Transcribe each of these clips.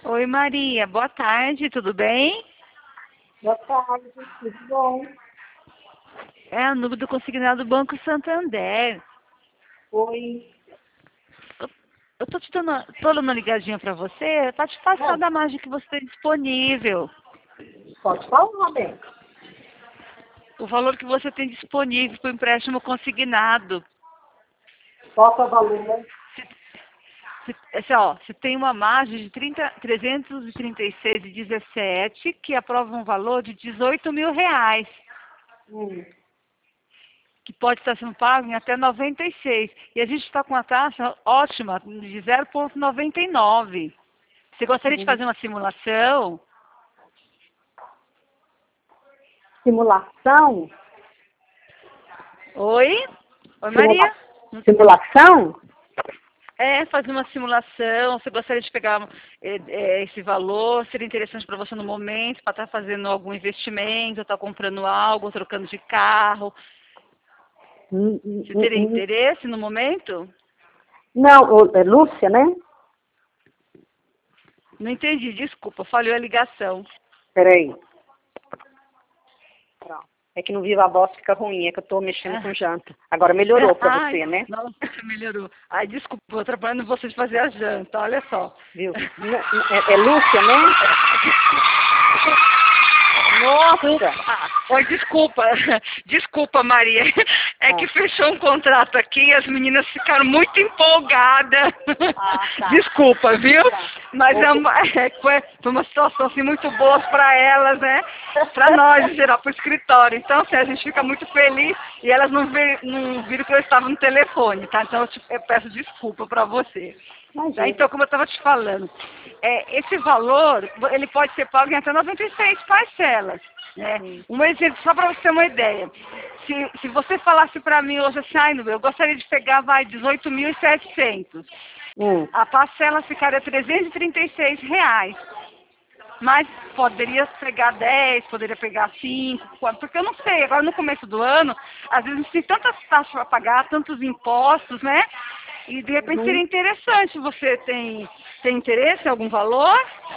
Oi, Maria. Boa tarde, tudo bem? Boa tarde, tudo bom? É o número do consignado do Banco Santander. Oi. Eu, eu tô dando uma ligadinha para você para te passar Ah, da margem que você tem disponível. pode falar, bem. O valor que você tem disponível para o empréstimo consignado. Qual que é o valor? Você tem uma margem de 336,17 que aprova um valor de R$ 18.000, Hum, que pode estar sendo pago em até 96. E a gente está com uma taxa ótima de 0,99. Você gostaria de fazer uhum. uma simulação? Simulação? Oi? Oi, Simula... Maria? Simulação? É, fazer uma simulação. Você gostaria de pegar esse valor? Seria interessante para você no momento, para estar fazendo algum investimento, estar comprando algo, trocando de carro. Hum, hum, Você hum, teria hum. interesse no momento? Não, é Lúcia, né? Não entendi, desculpa, falhou a ligação. Peraí. Pronto. É que no Viva Voz fica ruim, é que eu tô mexendo com janta. Agora melhorou pra Ai, você, né? nossa, melhorou. Ai, desculpa, eu atrapalhando você de fazer a janta, olha só. Viu? É Lúcia, né? Nossa! Oi, desculpa, desculpa, Maria. É Ah, que fechou um contrato aqui e as meninas ficaram muito empolgadas. tá. Desculpa, viu? Tá. Mas foi uma situação assim, muito boa para elas, né? Para nós, em geral, para o escritório. Então, assim, a gente fica muito feliz e elas não viram que eu estava no telefone, tá? Então, eu peço desculpa para você. Tá? Imagina. Então, como eu estava te falando, esse valor, ele pode ser pago em até 96 parcelas. Né? Hum, Um exemplo, só para você ter uma ideia. Se você falasse para mim hoje assim, ai, eu gostaria de pegar, vai, 18.700. hum. A parcela ficaria R$ 336. Mas poderia pegar 10, poderia pegar 5, 4, porque eu não sei, agora no começo do ano, às vezes a gente tem tantas taxas para pagar, tantos impostos, né? E de repente seria Uhum. interessante. Você tem interesse em algum valor?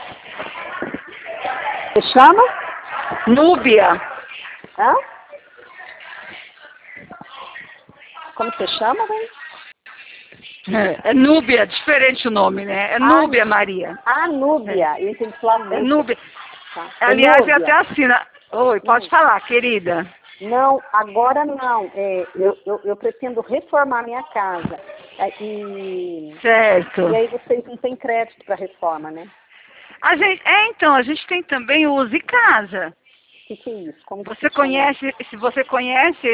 Você chama? Núbia. Hã? Como você chama, bem? É Núbia, diferente o nome, né? É Ah, Núbia, Maria. Núbia. Eu entendi falar É Lúcia. Núbia. Tá. É Aliás, é até Núbia. assina. Oi, pode Hum. falar, querida. Não, agora não. Eu pretendo reformar minha casa. E Certo. aí vocês não têm crédito para reforma, né? Então, a gente tem também o Use Casa. O que é isso? Como que Você funciona isso? conhece, se você conhece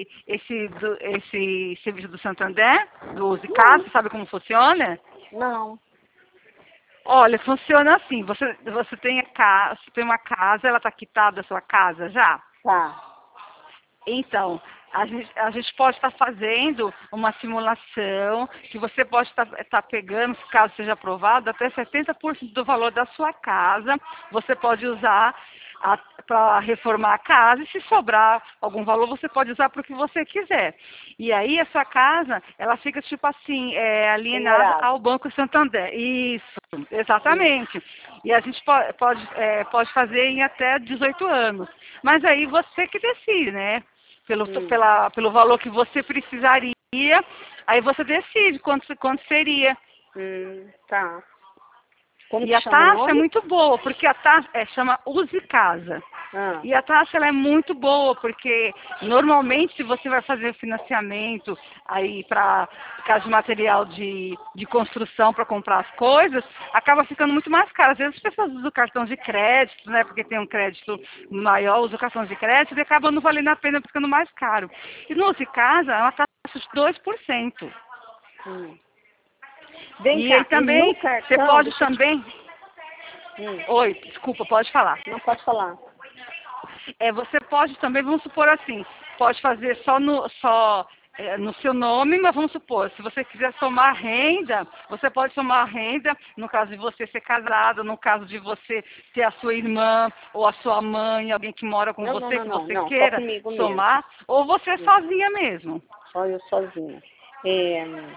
esse serviço do Santander, do Use Não, Casa, sabe como funciona? não. Olha, funciona assim, você tem uma casa, ela está quitada a sua casa já? Tá. Então, a gente pode estar fazendo uma simulação que você pode estar pegando, se caso seja aprovado, até 70% do valor da sua casa. Você pode usar para reformar a casa e se sobrar algum valor, você pode usar para o que você quiser. E aí a sua casa, ela fica tipo assim, alienada Penhorado. ao Banco Santander. Isso, Hum, exatamente. E a gente pode fazer em até 18 anos. Mas aí você que decide, né? hum, Pelo valor que você precisaria, aí você decide quanto seria. tá. Como E que a chama o taxa é nome? muito boa, porque a taxa chama Use Casa. Ah, E a taxa ela é muito boa, porque normalmente se você vai fazer financiamento aí para caso de material de construção para comprar as coisas, acaba ficando muito mais caro. Às vezes as pessoas usam o cartão de crédito, né? Porque tem um crédito maior, usam o cartão de crédito e acaba não valendo a pena ficando mais caro. E no Use Casa é uma taxa de 2%. hum. Vem E aí cá, e no também, você cartão, pode deixa eu te... também. Hum, Oi, desculpa, pode falar. não pode falar. Você pode também, vamos supor assim, pode fazer no seu nome, mas vamos supor, se você quiser somar renda, você pode somar renda, no caso de você ser casada, no caso de você ter a sua irmã ou a sua mãe, alguém que mora com Não, não, você, não, que não, você não, só queira comigo mesmo. somar, ou você Hum, sozinha mesmo. Só eu sozinha. É,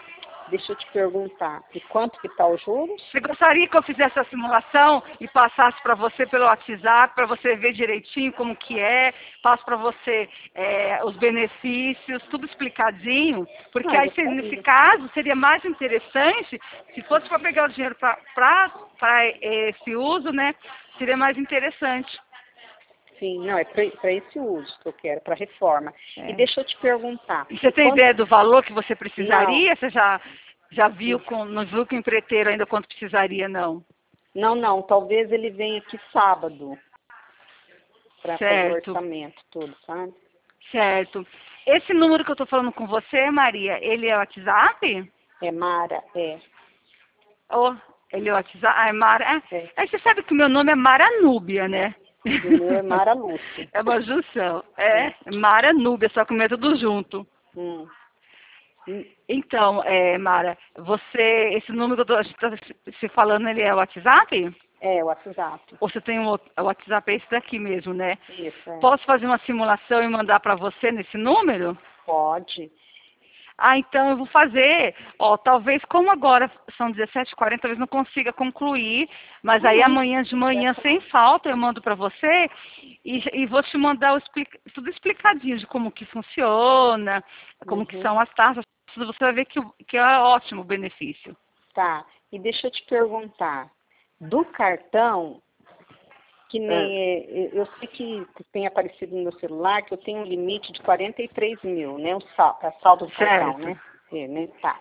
Deixa eu te perguntar, e quanto que tá o juros? Você gostaria que eu fizesse a simulação e passasse para você pelo WhatsApp, para você ver direitinho como que é, passo para você os benefícios, tudo explicadinho, porque Ah, aí nesse caso seria mais interessante, se fosse para pegar o dinheiro para esse uso, né, seria mais interessante. Sim, não, é para esse uso que eu quero, para reforma. É. E deixa eu te perguntar. E você tem ideia do valor que você precisaria? Não. Você já viu, não viu com o empreiteiro ainda quanto precisaria, não? Não, talvez ele venha aqui sábado para fazer o Certo, orçamento, tudo, sabe? certo. Esse número que eu estou falando com você, Maria, ele é WhatsApp? É Mara, é. Ou ele é WhatsApp? Ah, é Mara. É. Aí você sabe que o meu nome é Mara Núbia, né? E o meu é Mara Lúcia. É uma junção. É, Mara Núbia, só que o meu é tudo junto. Hum. Então, Mara, esse número que a gente está se falando, ele é WhatsApp? É, o WhatsApp. Ou você tem o WhatsApp, é esse daqui mesmo, né? Isso, é. Posso fazer uma simulação e mandar para você nesse número? Pode. Ah, então eu vou fazer. Ó, talvez, como agora são 17h40, talvez não consiga concluir, mas aí amanhã de manhã, sem falta, eu mando para você e vou te mandar tudo explicadinho de como que funciona, como que são as taxas. Você vai ver que é ótimo o benefício. Tá. E deixa eu te perguntar. Do cartão, que nem eu sei que tem aparecido no meu celular que eu tenho um limite de 43 mil, né? O saldo do cartão, né? É, né? Tá.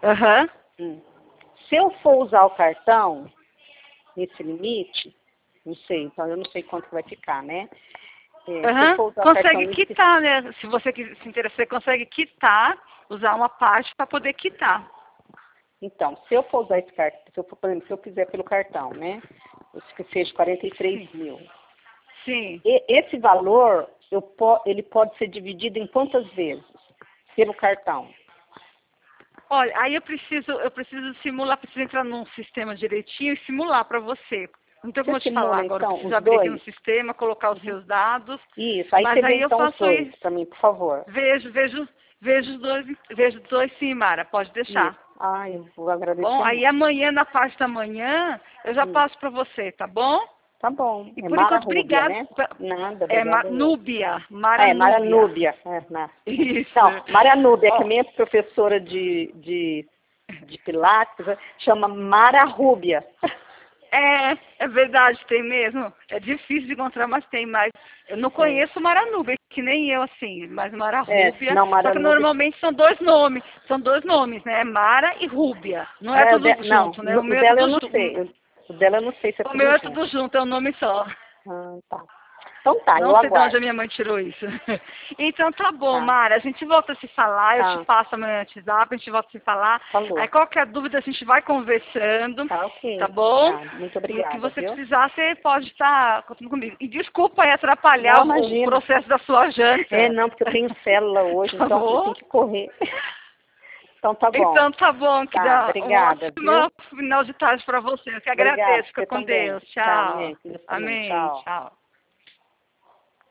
Se eu for usar o cartão nesse limite, não sei, então eu não sei quanto vai ficar, né? Se eu for usar consegue quitar, né? Se você se interessar, você consegue quitar, usar uma parte para poder quitar. Então, se eu for usar esse cartão, por exemplo, se eu fizer pelo cartão, né? Que seja 43 mil. Sim. Esse valor, ele pode ser dividido em quantas vezes? Pelo cartão? Olha, aí eu preciso simular, preciso entrar num sistema direitinho e simular para você. Não tem como eu te falar agora, eu preciso abrir aqui no sistema, colocar os seus dados. Isso, aí mas você aí vê eu então os faço dois isso. para mim, por favor. Vejo os dois sim, Mara, pode deixar. Isso. Ah, eu vou agradecer Bom, aí muito. amanhã, na parte da manhã, eu já passo para você, tá bom? Tá bom. E É por Mara enquanto, Rúbia, obrigado. né? Nada, É obrigada. Núbia, Mara Mara Núbia. Núbia. Isso. Não, Mara Núbia, que é minha professora de Pilates, chama Mara Rúbia. É verdade, tem mesmo. É difícil de encontrar, mas tem. Mas eu não conheço Mara Núbia, que nem eu, assim, mas Mara Rúbia. Não, Mara só que Núbia... normalmente são dois nomes, né? Mara e Rúbia. Não é tudo junto, né? O dela eu não sei. O dela eu não sei se é tudo junto. O meu é tudo junto, é um nome só. Ah, tá. Então tá, não eu sei de onde aguardo. a minha mãe tirou isso. Então tá bom, Tá. Mara. A gente volta a se falar, eu Tá. te passo amanhã no WhatsApp, a gente volta a se falar. Falou. Aí qualquer dúvida a gente vai conversando. Tá, ok. Tá bom? Tá, muito E obrigada, o que você viu? precisar, você pode estar contando comigo. E desculpa aí atrapalhar Não, o imagina. processo da sua janta. Não, porque eu tenho célula hoje, Tá então eu bom? tenho que correr. Então tá bom. Então tá bom, que Tá, dá obrigada, um ótimo final de tarde para você. Eu que Obrigada, agradeço. Fica você com também. Deus. Tá, Tchau. amém. Deus também. Amém. Tchau. Tchau.